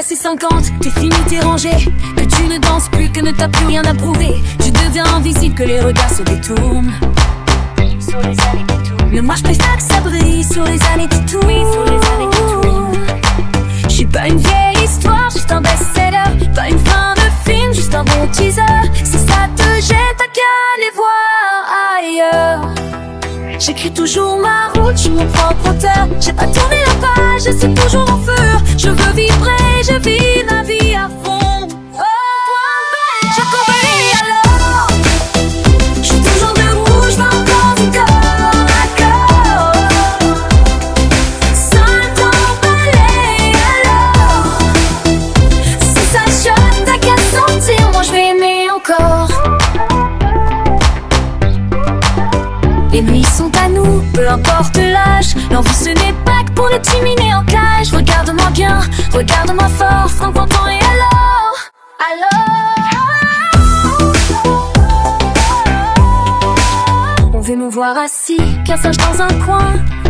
passé 50, t'es fini, t'es rangé, que tu ne danses plus, que ne t'as plus rien à prouver. Tu deviens invisible, que les regards se détournent sur les années qui tournent. Mais moi je préfère que ça brille sur les années qui tournent. Oui, sur les années qui tournent. J'suis pas une vieille histoire, juste un best-seller. Pas une fin de film, juste un bon teaser. Si ça te jette, t'as qu'à aller voir ailleurs. J'écris toujours ma route, j'suis mon propre auteur. J'ai pas tourné la page, je suis toujours en feu. Je veux vibrer, je vis ma vie à fond. J'accompagne alors. J'suis toujours debout, j'vais encore du corps à corps. Sans t'emballer alors. Si ça choque, t'as qu'à sentir, moi j'vais aimer encore. Les nuits sont à nous, peu importe l'âge. L'envie ce n'est pas que pour le timiner en cage. Regarde-moi bien, regarde-moi fort, franc, content et alors. On veut nous voir assis, qu'un singe dans un coin.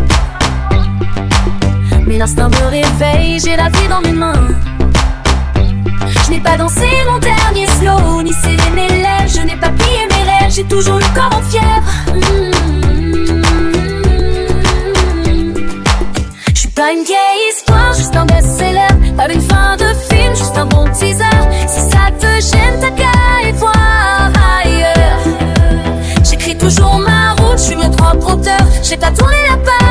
Mais l'instinct me réveille, j'ai la vie dans mes mains. Je n'ai pas dansé mon dernier slow, ni serré mes lèvres. Je n'ai pas plié mes rêves, j'ai toujours le corps en fièvre. J'suis pas une vieille histoire, juste un best-seller. Pas une fin de film, juste un bon teaser. Si ça te gêne, t'as qu'à aller voir ailleurs. J'écris toujours ma route, j'suis mon propre auteur. J'ai pas tourné la page.